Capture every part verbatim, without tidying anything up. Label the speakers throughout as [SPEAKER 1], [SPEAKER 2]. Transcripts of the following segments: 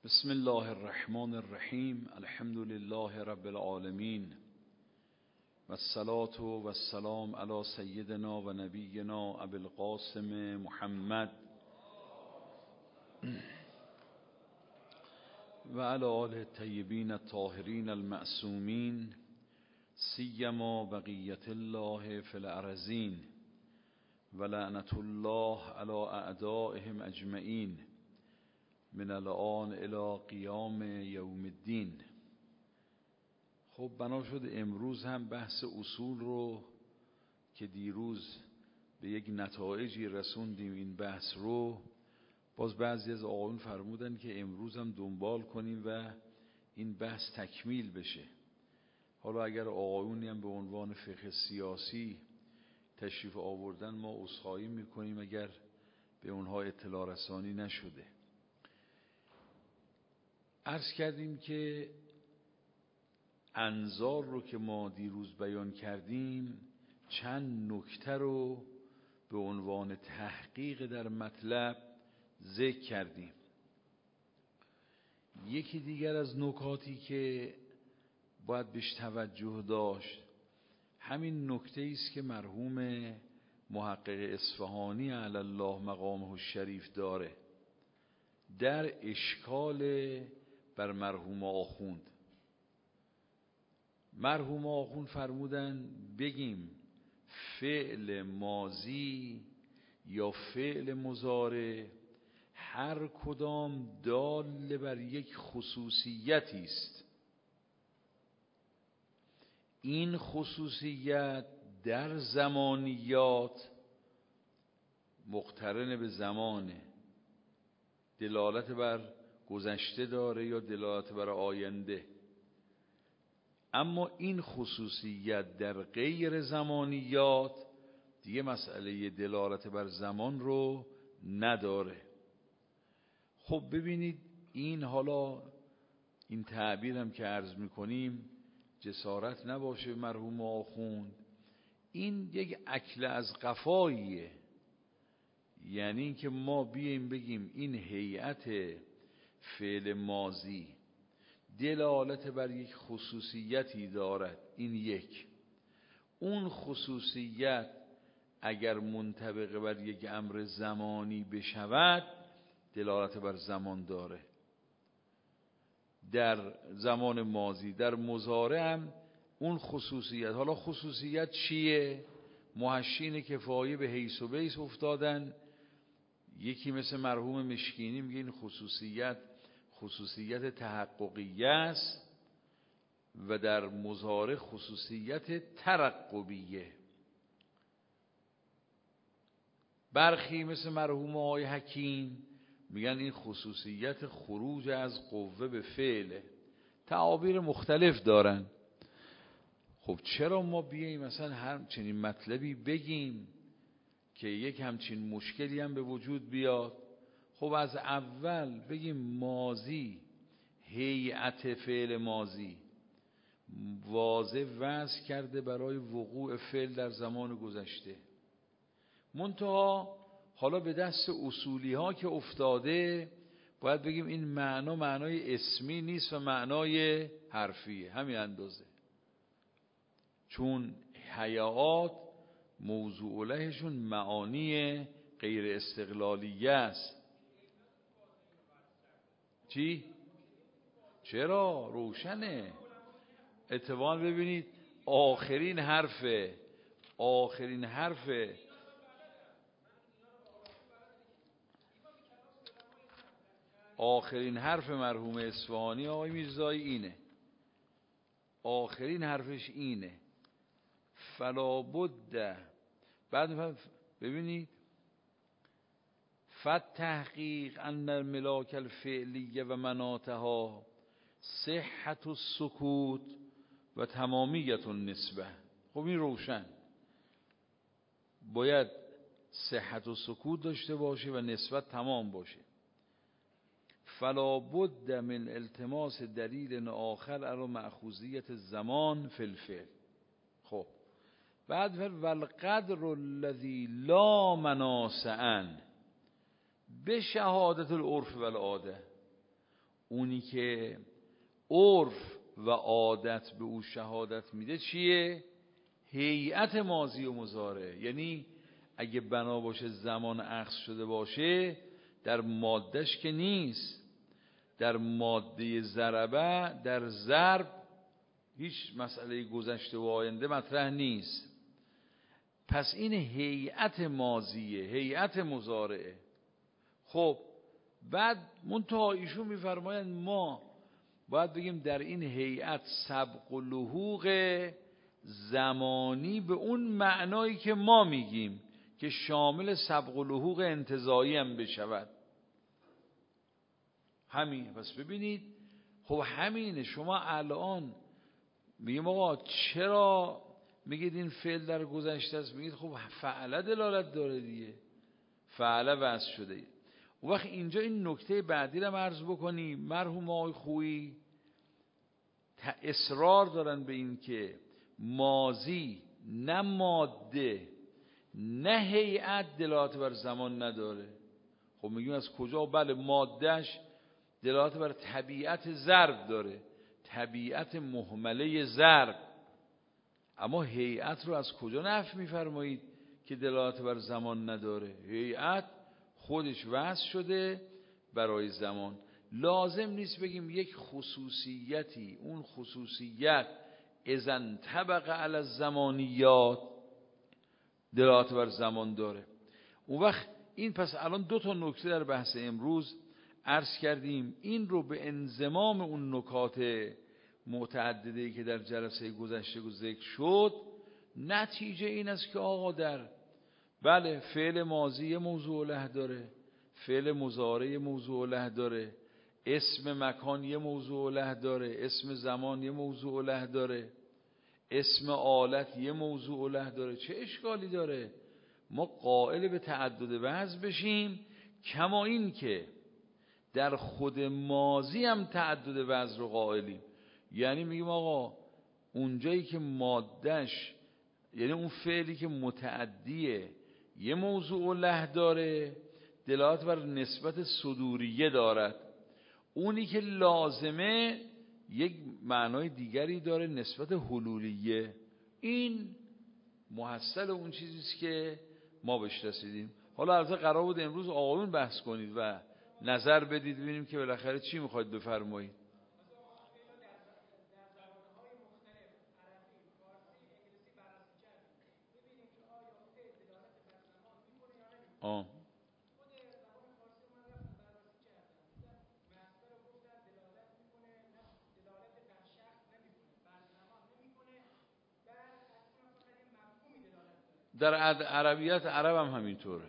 [SPEAKER 1] بسم الله الرحمن الرحیم. الحمد لله رب العالمین و الصلاة و السلام علی سیدنا و نبینا ابی القاسم محمد و علی آله الطیبین الطاهرین المعصومین سیما بقیت الله فی الارضین و لعنت الله علی اعدائهم اجمعین من الان الی قیام یوم الدین. خب بنا شد امروز هم بحث اصول رو که دیروز به یک نتایجی رسوندیم، این بحث رو باز بعضی از آقایون فرمودن که امروز هم دنبال کنیم و این بحث تکمیل بشه. حالا اگر آقایونی هم به عنوان فقه سیاسی تشریف آوردن ما عذرخواهی میکنیم اگر به اونها اطلاع رسانی نشده. عرض کردیم که انظار رو که ما دیروز بیان کردیم چند نکته رو به عنوان تحقیق در مطلب ذکر کردیم. یکی دیگر از نکاتی که باید بهش توجه داشت همین نکته است که مرحوم محقق اصفهانی علی الله مقامه الشریف داره در اشکال بر مرحوم آخوند. مرحوم آخوند فرمودن بگیم فعل ماضی یا فعل مضارع هر کدام دال بر یک خصوصیتی است. این خصوصیت در زمانیات مقترن به زمانه، دلالت بر گذشته داره یا دلالت بر آینده، اما این خصوصیت در غیر زمانیات دیگه مسئله دلالت بر زمان رو نداره. خب ببینید این حالا این تعبیرم که عرض میکنیم جسارت نباشه مرحوم آخوند، این یک اکل از قفاییه. یعنی این که ما بیاییم بگیم این هیئت فعل ماضی دلالت بر یک خصوصیتی دارد، این یک. اون خصوصیت اگر منطبق بر یک امر زمانی بشود دلالت بر زمان داره در زمان ماضی. در مضارع هم اون خصوصیت، حالا خصوصیت چیه؟ محشین کفایه به حیث و بیس افتادن. یکی مثل مرحوم مشکینی میگه این خصوصیت خصوصیت تحققیه است و در مضارع خصوصیت ترقبیه. برخی مثل مرحوم آقای حکیم میگن این خصوصیت خروج از قوه به فعله. تعابیر مختلف دارن. خب چرا ما بیاییم مثلا هر چنین مطلبی بگیم که یک همچین مشکلی هم به وجود بیاد؟ خب از اول بگیم ماضی، هیئت فعل ماضی واضح وضع کرده برای وقوع فعل در زمان گذشته. منتها حالا به دست اصولی ها که افتاده باید بگیم این معنا معنای اسمی نیست و معنای حرفیه، همین اندازه. چون هیئات موضوع لهشون معانی غیر استقلالیه است. چی؟ چرا؟ روشنه. اتفاقا ببینید آخرین حرف آخرین حرف آخرین حرف مرحوم اصفهانی آقای میرزایی اینه، آخرین حرفش اینه فلا بد. بعد ببینید فت تحقیق ان الملاک الفعلیه و مناطها صحت السکوت و تمامیت النسبه. خب این روشن، باید صحت و سکوت داشته باشه و نسبت تمام باشه. فلا بد من التماس دلیل آخر علی مأخوذیت زمان فی الفعل. خب بعد والقدر الذی لا مناس عنه به شهادت العرف و العاده. اونی که عرف و عادت به او شهادت میده چیه؟ هیئت ماضی و مضارع. یعنی اگه بنا باشه زمان اخذ شده باشه در مادهش که نیست، در ماده ضربه، در ضرب هیچ مسئله گذشته و آینده مطرح نیست. پس این هیئت ماضیه، هیئت مضارعه. خب بعد منتها ایشون میفرمایند ما باید بگیم در این هیئت سبق و لحوق زمانی به اون معنایی که ما میگیم که شامل سبق و لحوق انتزاعی هم بشود. همین. پس ببینید خب همینه. شما الان میگیم آقا چرا میگید این فعل در گذشته است؟ میگید خب فعل دلالت داره دیگه، فعل وصل شده. و وقت اینجا این نکته بعدی رو عرض بکنیم. مرحوم آقای خویی اصرار دارن به این که ماضی نه ماده نه هیئت دلالت بر زمان نداره. خب میگیم از کجا؟ بله مادهش دلالت بر طبیعت ضرب داره، طبیعت مهمله ضرب، اما هیئت رو از کجا نفی میفرمایید که دلالت بر زمان نداره؟ هیئت خودش وضع شده برای زمان. لازم نیست بگیم یک خصوصیتی، اون خصوصیت اذن طبق علی الزمانیات دلالت بر زمان داره. اون وقت این پس الان دو تا نکته در بحث امروز عرض کردیم. این رو به انضمام اون نکات متعددی که در جلسه گذشته ذکر شد، نتیجه این است که آقا در بله فعل ماضی موضوع له داره، فعل مضارع موضوع له داره، اسم مکان یه موضوع له داره، اسم زمان یه موضوع له داره، اسم آلت یه موضوع له داره. چه اشکالی داره ما قائل به تعدد وضع بشیم؟ کما این که در خود ماضی هم تعدد وضع رو قائلیم. یعنی میگیم آقا اونجایی که مادهش، یعنی اون فعلی که متعدیه یه موضوع له داره دلالت بر نسبت صدوریه دارد، اونی که لازمه یک معنای دیگری داره نسبت حلولیه. این محصل اون چیزیست که ما بهش رسیدیم. حالا البته قرار بود امروز آقایون بحث کنید و نظر بدید ببینیم که بالاخره چی میخواید بفرمایید. آه در عربیت عرب هم همینطوره.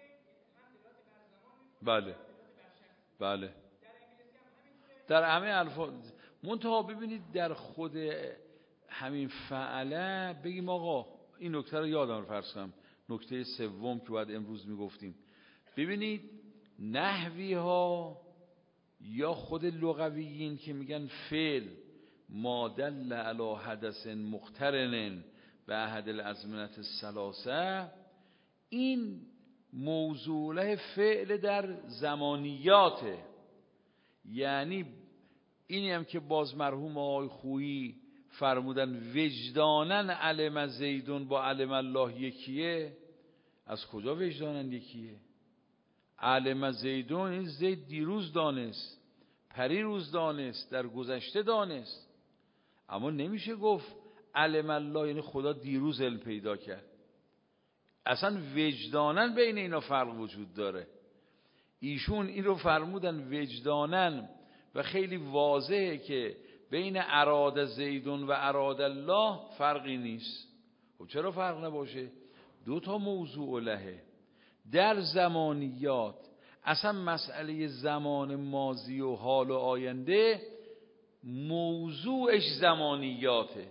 [SPEAKER 1] بله بله در همه الفاظ. منتها ببینید در خود همین فعله بگیم آقا این نکته رو یادم رو فرض کنم، نکته سوم که بعد امروز میگفتیم. ببینید نحوی ها یا خود لغویین که میگن فعل ما دل علی حدث مقترن به احد الازمنه الثلاثه، این موضوع فعل در زمانیاته. یعنی اینی هم که باز مرحوم آقای خویی فرمودن وجدانن علم زیدون با علم الله یکیه. از کجا وجدانن یکیه؟ علم زیدون این زید دیروز دانست، پریروز دانست، در گذشته دانست، اما نمیشه گفت علم الله یعنی خدا دیروز علم پیدا کرد. اصلا وجدانن بین اینا فرق وجود داره. ایشون این رو فرمودن وجدانن و خیلی واضحه که بین اراد زیدون و اراد الله فرقی نیست. خب چرا فرق نباشه؟ دو تا موضوع لهه. در زمانیات اصلا مسئله زمان ماضی و حال و آینده موضوعش زمانیاته.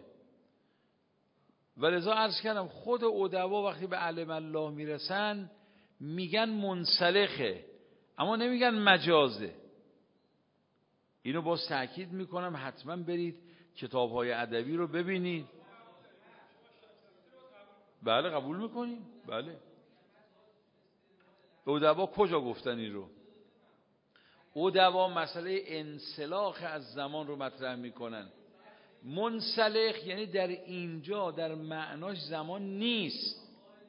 [SPEAKER 1] ولذا عرض کردم خود ادبا وقتی به علم الله میرسن میگن منسلخه اما نمیگن مجازه. اینو باز تأکید میکنم، حتما برید کتاب‌های ادبی رو ببینید. بله قبول میکنیم. بله ادبا کجا گفتن این رو؟ ادبا مسئله انسلاخ از زمان رو مطرح میکنن. منسلخ یعنی در اینجا در معناش زمان نیست.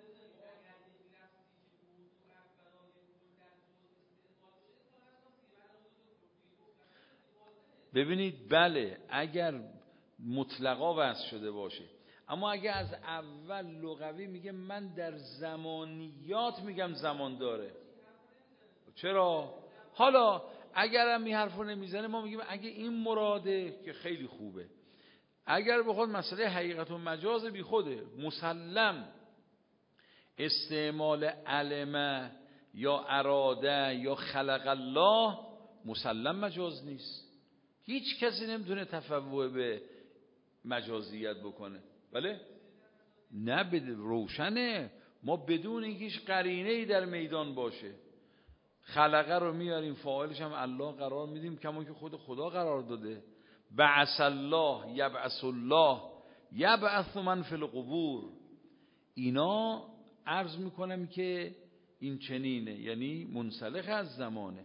[SPEAKER 1] ببینید بله اگر مطلقا وضع شده باشه، اما اگر از اول لغوی میگه من در زمانیات میگم زمان داره. چرا؟ حالا اگرم این حرفو نمیزنه ما میگیم اگه این مراده که خیلی خوبه، اگر بخواد مسئله حقیقت و مجاز بی خوده. مسلم استعمال علم یا اراده یا خلق الله مسلم مجاز نیست. هیچ کسی نمیتونه تفوه به مجازیت بکنه. بله؟ نه بده روشنه. ما بدون اینکه هیچ قرینه‌ای در میدان باشه خلقه رو میاریم فاعلش هم الله قرار میدیم کما که خود خدا قرار داده. بعث الله یبعث الله یبعث من فی القبور. اینا عرض میکنم که این چنینه، یعنی منسلخ از زمانه.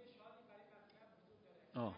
[SPEAKER 1] آه.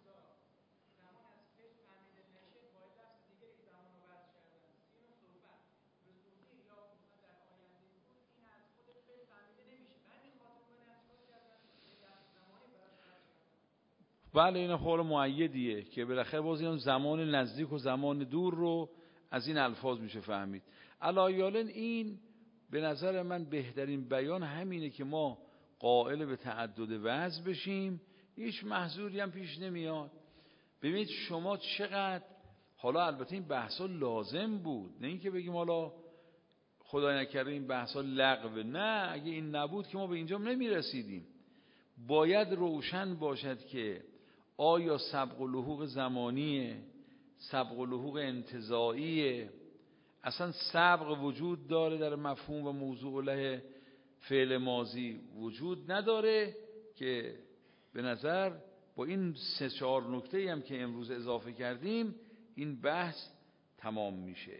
[SPEAKER 1] بله این قول مؤیدیه که بالاخره باز این زمان نزدیک و زمان دور رو از این الفاظ میشه فهمید. علایالن این به نظر من بهترین بیان همینه که ما قائل به تعدد وضع بشیم، هیچ محظوری هم پیش نمیاد. ببینید شما چقدر، حالا البته این بحثا لازم بود، نه اینکه بگیم حالا خدای نکرده این بحثا لغو، نه اگه این نبود که ما به اینجا نمیرسیدیم. باید روشن باشد که آیا سبق و لحوق زمانیه، سبق و لحوق انتزاعیه، اصلا سبق وجود داره در مفهوم و موضوع له فعل ماضی وجود نداره، که به نظر با این سه چهار نکته‌ای هم که امروز اضافه کردیم این بحث تمام میشه.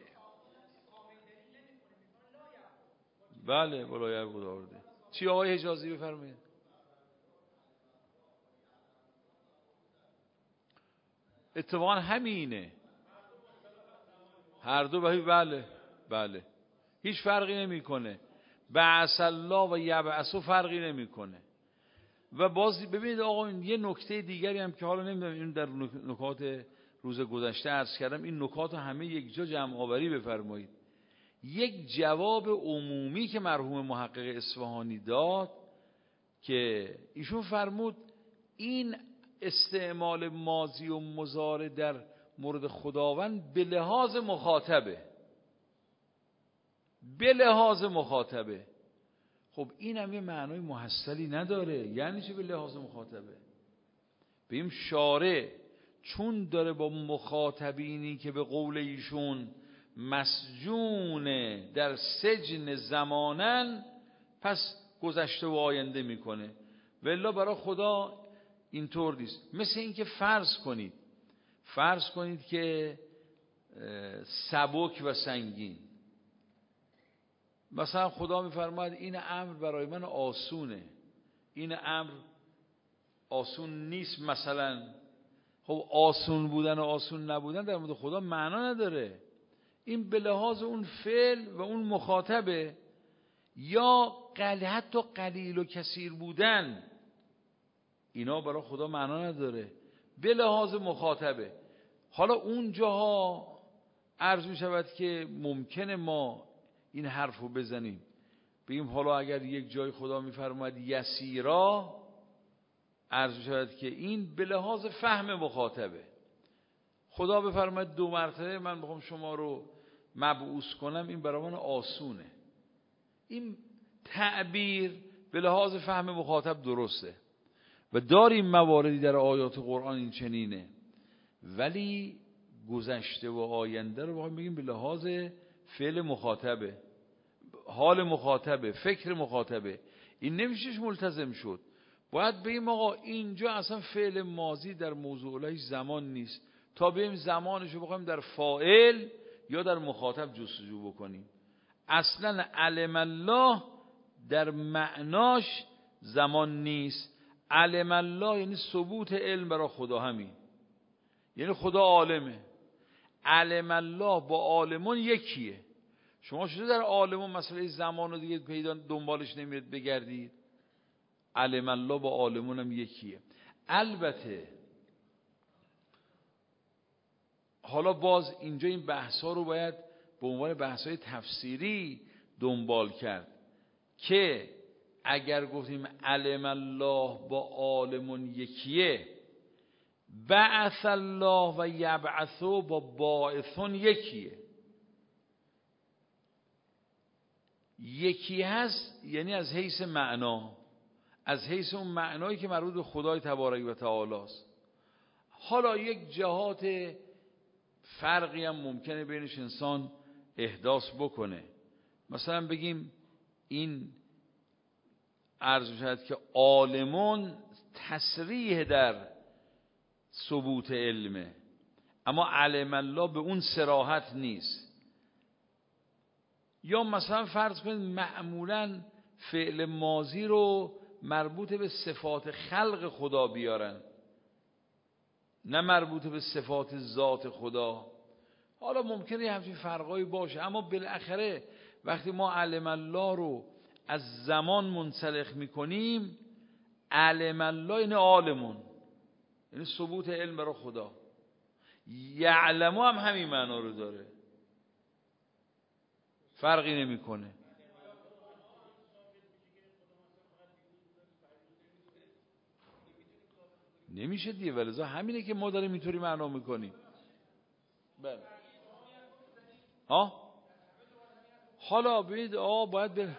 [SPEAKER 1] بله ولایت بود آورده. چی آقای حجازی بفرمایید؟ اتفاقا همینه هر دو بهی. بله بله هیچ فرقی نمیکنه. بعث الله و یبعث فرقی نمیکنه. و باز ببینید آقا یه نکته دیگری هم که حالا نمیدونم این در نکات روز گذشته عرض کردم، این نکات همه یک جا جمع آوری بفرمایید. یک جواب عمومی که مرحوم محقق اصفهانی داد که ایشون فرمود این استعمال ماضی و مضارع در مورد خداوند به لحاظ مخاطبه، به لحاظ مخاطبه. خب این هم یه معنای محصلی نداره. یعنی چه به لحاظ مخاطبه؟ بگیم شارع چون داره با مخاطبینی که به قول ایشون مسجون در سجن زمانن پس گذشته و آینده میکنه، والا برای خدا اینطور نیست. مثل این که فرض کنید فرض کنید که سبک و سنگین، مثلا خدا میفرماید این امر برای من آسونه، این امر آسون نیست مثلا. خب آسون بودن و آسون نبودن در مورد خدا معنا نداره. این به لحاظ اون فعل و اون مخاطبه. یا قل حتی قلیل و کثیر بودن اینا برای خدا معنا نداره، به لحاظ مخاطبه. حالا اون جاها عرض می شود که ممکنه ما این حرف رو بزنیم بگیم حالا اگر یک جای خدا می فرماید یسیرا، عرض می شود که این به لحاظ فهم مخاطبه. خدا بفرماید دو مرتبه من بخوام شما رو مبعوث کنم این برای من آسونه. این تعبیر به لحاظ فهم مخاطب درسته و داریم مواردی در آیات قرآن این چنینه، ولی گذشته و آینده رو بخوایم بگیم به لحاظ فعل مخاطبه، حال مخاطبه، فکر مخاطبه، این نمیشهش ملتزم شد. باید بگیم آقا اینجا اصلا فعل ماضی در موضوع له زمان نیست تا بگیم زمانشو بخوایم در فاعل یا در مخاطب جستجو بکنیم. اصلا علم الله در معناش زمان نیست، علم الله یعنی ثبوت علم برای خدا، همین یعنی خدا عالمه. علم الله با عالمون یکیه. شما شده در عالمون مسئله زمان رو دیگه پیدا دنبالش نمیاد بگردید؟ علم الله با عالمون هم یکیه. البته حالا باز اینجا این بحث ها رو باید به عنوان بحث های تفسیری دنبال کرد که اگر گفتیم علم الله با عالمون یکیه، بعث الله و یبعثو با باعثون یکیه. یکی هست یعنی از حیث معنا، از حیث اون معنایی که مربوط به خدای تبارک و تعالی است. حالا یک جهات فرقی هم ممکنه بینش انسان احداث بکنه. مثلا بگیم این عرض شد که عالمون تصریح در ثبوت علمه، اما علم الله به اون صراحت نیست. یا مثلا فرض کنید معمولا فعل ماضی رو مربوط به صفات خلق خدا بیارن، نه مربوط به صفات ذات خدا. حالا ممکنه همچین فرقایی باشه، اما بالاخره وقتی ما علم الله رو از زمان منسلخ میکنیم، علم الله یعنی عالمون، یعنی ثبوت علم برای خدا. یعلمو هم همین معنا رو داره، فرقی نمیکنه. نمیشه دیگه، ولذا همینه که ما داریم اینطوری معنا میکنیم. بله ها حالا ببینید آقا باید بر...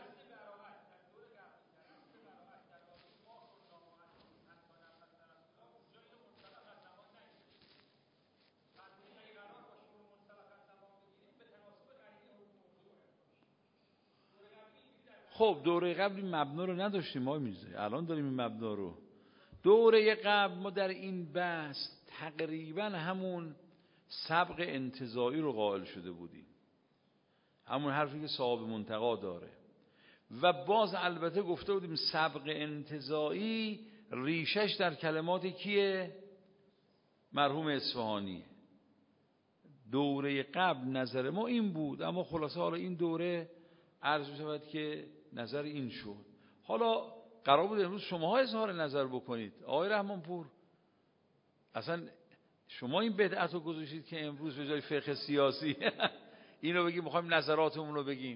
[SPEAKER 1] خب دوره قبل این مبنا رو نداشتیم ما میزه، الان داریم این مبنا رو. دوره قبل ما در این بحث تقریبا همون سبق انتزاعی رو قائل شده بودیم، همون حرفی که صاحب منتقا داره. و باز البته گفته بودیم سبق انتزاعی ریشش در کلمات کیه؟ مرحوم اصفهانی. دوره قبل نظر ما این بود، اما خلاصه حالا این دوره عرض شود که نظر این شد. حالا قرار بود امروز شماها اظهار نظر بکنید. آقای رحمانپور اصلا شما این بدعت رو گذاشتید که امروز به جای فقه سیاسی اینو بگیم میخوایم نظراتمون رو بگیم.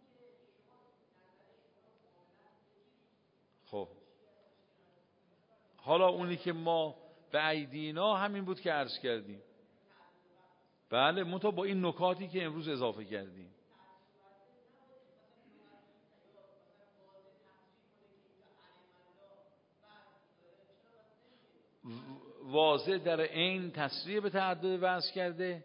[SPEAKER 1] خب حالا اونی که ما به ایدینا همین بود که عرض کردیم. بله منتها با این نکاتی که امروز اضافه کردیم. واضح در این تصریح به تعدد وضع کرده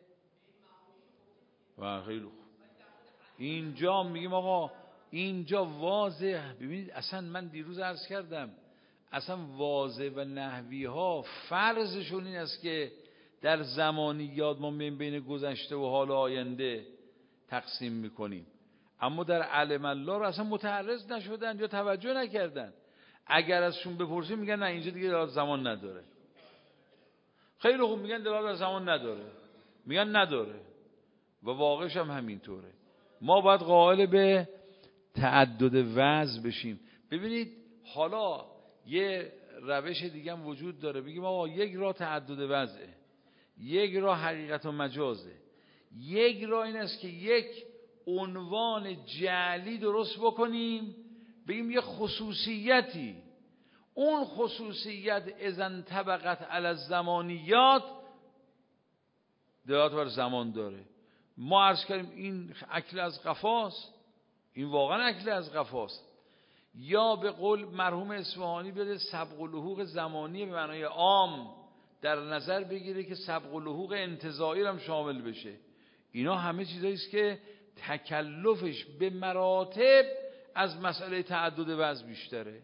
[SPEAKER 1] و خیلی خوب. اینجا میگیم آقا اینجا واضح، ببینید اصلا من دیروز عرض کردم اصلا واضح و نحوی ها فرضشون این است که در زمانیات ما بین گذشته و حال آینده تقسیم میکنیم، اما در علم الله رو اصلا متعرض نشدن یا توجه نکردن. اگر ازشون بپرسیم میگن نه اینجا دیگه دلالت زمان نداره. خیلی خوب، میگن دلالت زمان نداره، میگن نداره و واقعش هم همینطوره. ما باید قائل به تعدد وضع بشیم. ببینید حالا یه روش دیگه هم وجود داره، بگیم آقا یک راه تعدد وضعه، یک راه حقیقت و مجازه، یک راه این است که یک عنوان جعلی درست بکنیم، بگیم یه خصوصیتی، اون خصوصیت اذن طبقت علی الزمانیات دلالت بر زمان داره. ما عرض کردیم این اکل از قفاست، این واقعا اکل از قفاست. یا به قول مرحوم اصفهانی بده سبق و لحوق زمانی به معنای عام در نظر بگیره که سبق و لحوق انتزاعی هم شامل بشه. اینا همه چیزایی است که تکلفش به مراتب از مسئله تعدد وضع بیشتره.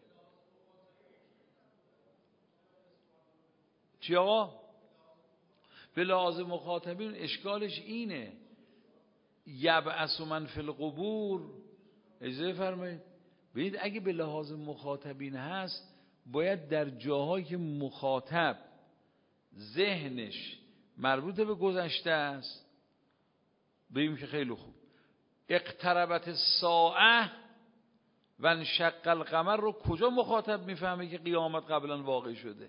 [SPEAKER 1] چی آقا؟ به لحاظ مخاطبین اشکالش اینه، یبعث من فی القبور، اجازه فرمایید ببینید اگه به لحاظ مخاطبین هست باید در جاهایی که مخاطب ذهنش مربوط به گذشته است بگیم که خیلی خوب اقتربت الساعه و انشق القمر رو کجا مخاطب میفهمه که قیامت قبلا واقع شده؟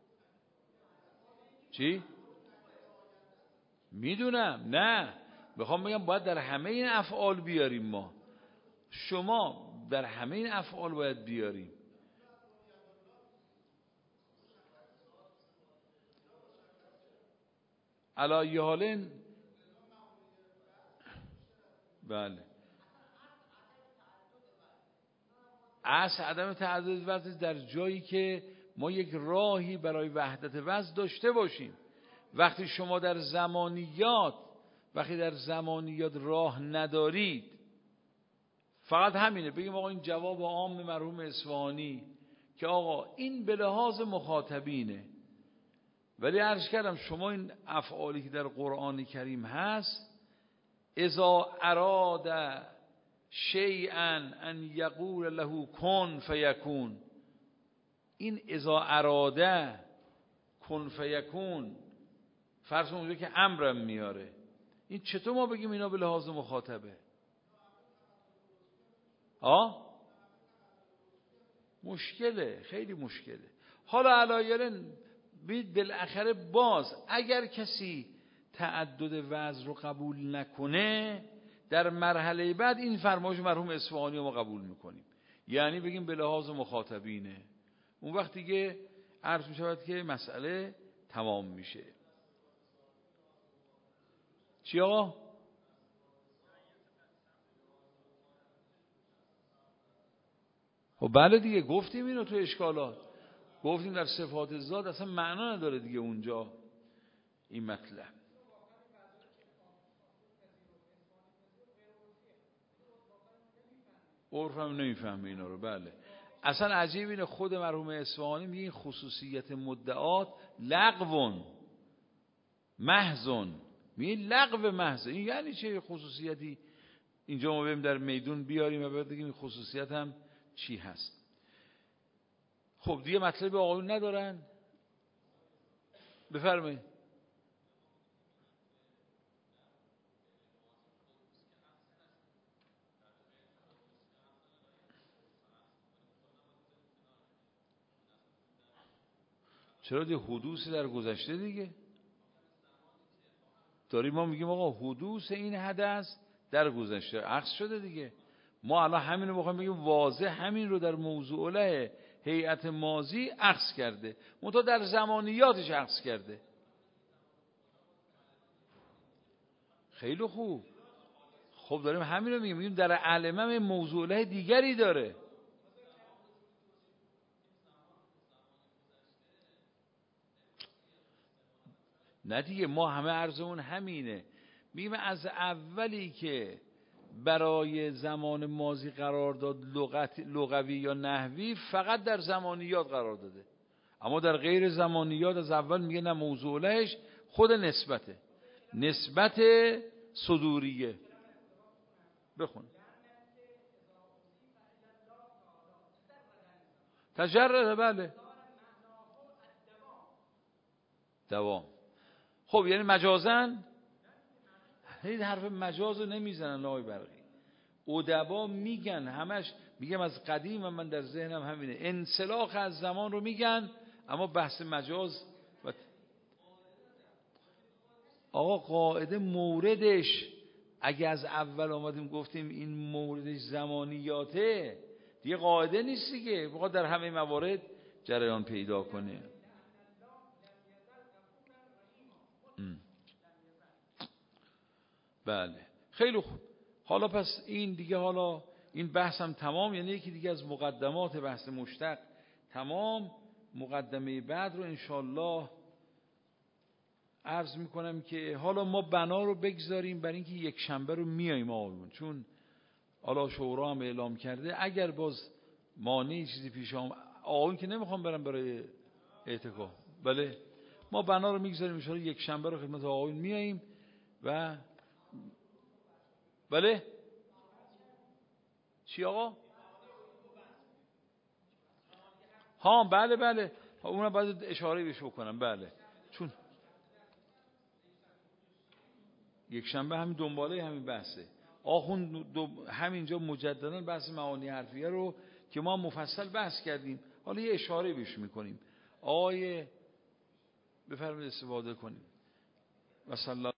[SPEAKER 1] چی؟ میدونم، نه میخوام بگم باید در همه این افعال بیاریم. ما شما در همه این افعال باید بیاریم. علی حالن بله اصل عدم تعدد وزن در جایی که ما یک راهی برای وحدت وزن داشته باشیم. وقتی شما در زمانیات وقتی در زمانیات راه ندارید، فقط همینه بگیم آقا این جواب عام مرحوم اصفهانی که آقا این به لحاظ مخاطبینه، ولی عرض کردم شما این افعالی که در قرآن کریم هست اذا اراد شیئا ان یقول له کن فیکون، این اذا اراده کن فیکون فرض اونجا که امرم میاره، این چطور ما بگیم اینا به لحاظ مخاطبه؟ آه مشکله، خیلی مشکله. حالا علایرن بید بالاخره باز اگر کسی تعدد وزن رو قبول نکنه در مرحله بعد این فرمایش مرحوم اصفهانی رو ما قبول میکنیم، یعنی بگیم به لحاظ مخاطبینه. اون وقت دیگه عرض میشود که مسئله تمام میشه. چی آقا؟ خب بله دیگه گفتیم اینو تو اشکالات، گفتیم در صفات ذات اصلا معنا نداره دیگه اونجا این مطلب. عرفم نمیفهمه اینا رو. بله اصلا عجیب اینه خود مرحوم اصفهانی میگه این خصوصیت مدعات لغون محضون، میگه لغو محض. این یعنی چه خصوصیتی اینجا ما بریم در میدون بیاریم و بعد بگیم این خصوصیت هم چی هست؟ خب دیگه مطلب آقایون ندارن؟ بفرمایید. چرا دیگه حدوث در گذشته دیگه داریم، ما میگیم آقا حدوث این حدث در گذشته عکس شده دیگه. ما الان همین رو بخوایم بگیم واضح همین رو در موضوع له هیئت ماضی عکس کرده، منتها در زمانیاتش عکس کرده. خیلی خوب، خب داریم همین رو میگیم، میگیم در علمم موضوع له دیگری داره. نه دیگه ما همه عرضمون همینه، میگیم از اولی که برای زمان ماضی قرار داد لغت لغوی یا نحوی فقط در زمانیات قرار داده، اما در غیر زمانیات از اول میگه نه موضوع لهش خود نسبته، نسبت صدوریه. بخون تجرد. بله دوام. خب یعنی مجازن هیچ حرف مجاز رو نمیزنن آقای برقی. ادبا میگن همش، میگم از قدیم من در ذهنم همینه، انسلاخ از زمان رو میگن، اما بحث مجاز و آقا قاعده موردش اگه از اول آمدیم گفتیم این موردش زمانیاته دیگه قاعده نیست دیگه، بخواد در همه موارد جریان پیدا کنه. ام. بله خیلی خوب. حالا پس این دیگه حالا این بحث هم تمام، یعنی یکی دیگه از مقدمات بحث مشتق تمام. مقدمه بعد رو انشالله عرض میکنم که حالا ما بنا رو بگذاریم برای اینکه یک شنبه رو میاییم آقایون، چون حالا شورا هم اعلام کرده اگر باز مانعی چیزی پیش آمد آقایون که نمیخوام برم برای اعتکاف، بله ما بنا رو میگذاریم انشالله یک شنبه رو خدمت آقایون میاییم و بله چی آقا؟ ها بله بله اونم باید اشاره بهش بکنم. بله چون یک شنبه همین دنباله همین بحثه. آخوند همینجا مجددا بحث معانی حرفیه رو که ما مفصل بحث کردیم، حالا یه اشاره بهش میکنیم. آقای بفرمایید استفاده کنیم. و صلی